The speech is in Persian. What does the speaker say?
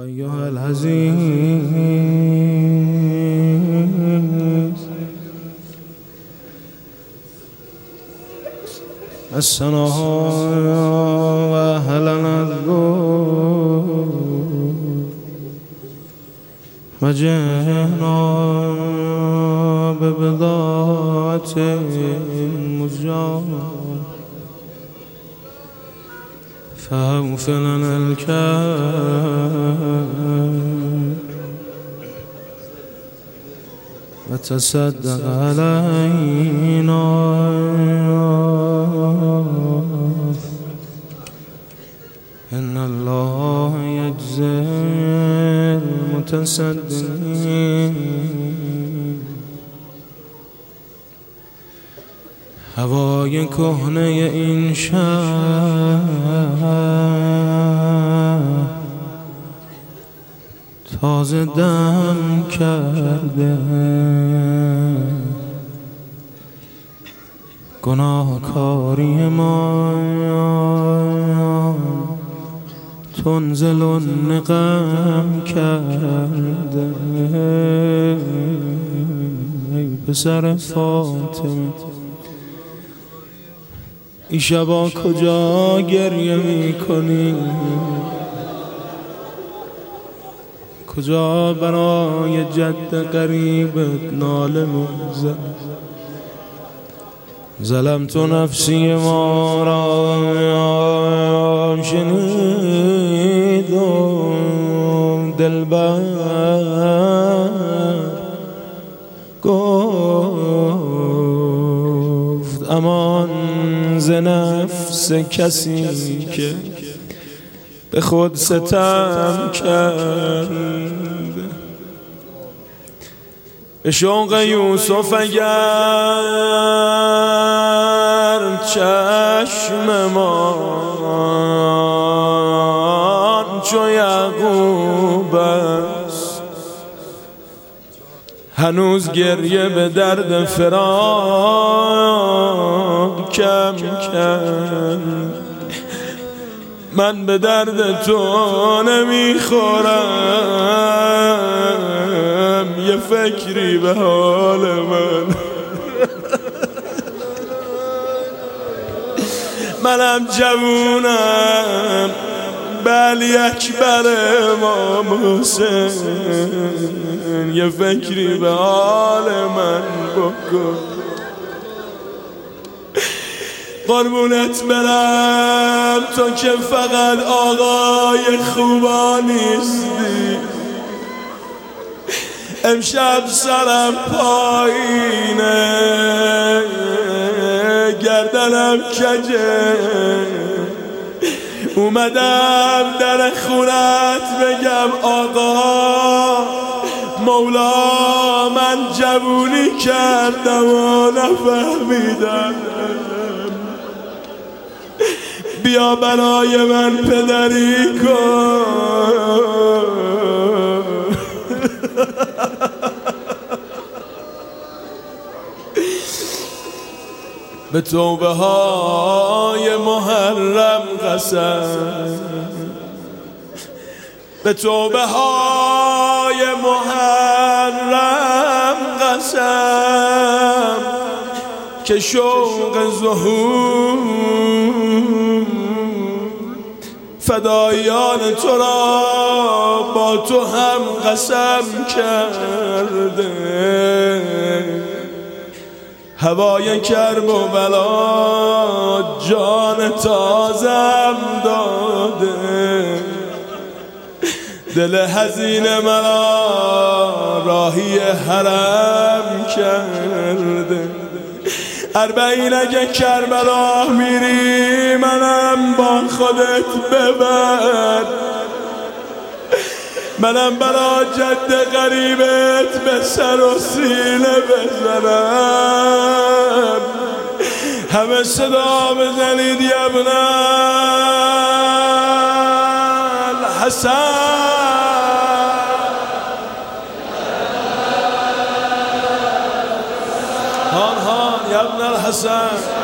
يا أيها العزيز السنة وأهلنا الذوق وجئنا ببضاعة مزجاة فأوف لنا الكيل وتصدق علينا إن الله يجزي المتصدقين. هوای کهنه این شهر تازه دم کرده، گناهکاری ما تنزل و نقم کرده. ای پسر فاطمه، این شبا کجا گریه میکنی؟ کجا برای جد قریبت ناله میزنی؟ ظلمت نفسی ما را شنید و دلبر گفت امان ز نفس کسی که به خود ستم کرد. به شوق یوسف اگر چشم ما چو یعقوب است، هنوز گریه به درد فراق کم کرد. من به درد تو نمیخورم، یه فکری به حال من. منم جوونم، بلی اکبر امام حسین، یه فکری به حال من بکن. قربونت برم تو که فقط آقای خوبا نیستی. امشب سرم پایینه، گردنم کجه، اومدم در خونت بگم آقا مولا من جوونی کردم و نفهمیدم، بیا برای من پدری کن. به توبه های محرم قسم، به توبه های محرم قسم که شوق ظهور فدایان تو را با تو هم قسم کرده. هوای کرب و بلا جان تازم داده، دل حزین مرا راهی حرم کرده. اربعین اگه کربلا میری منم با خودت ببر، منم برا جد غریبت به سر و سینه بزنم. همه صدا بزنید یا ابن الحسن، هان هان یا ابن الحسن.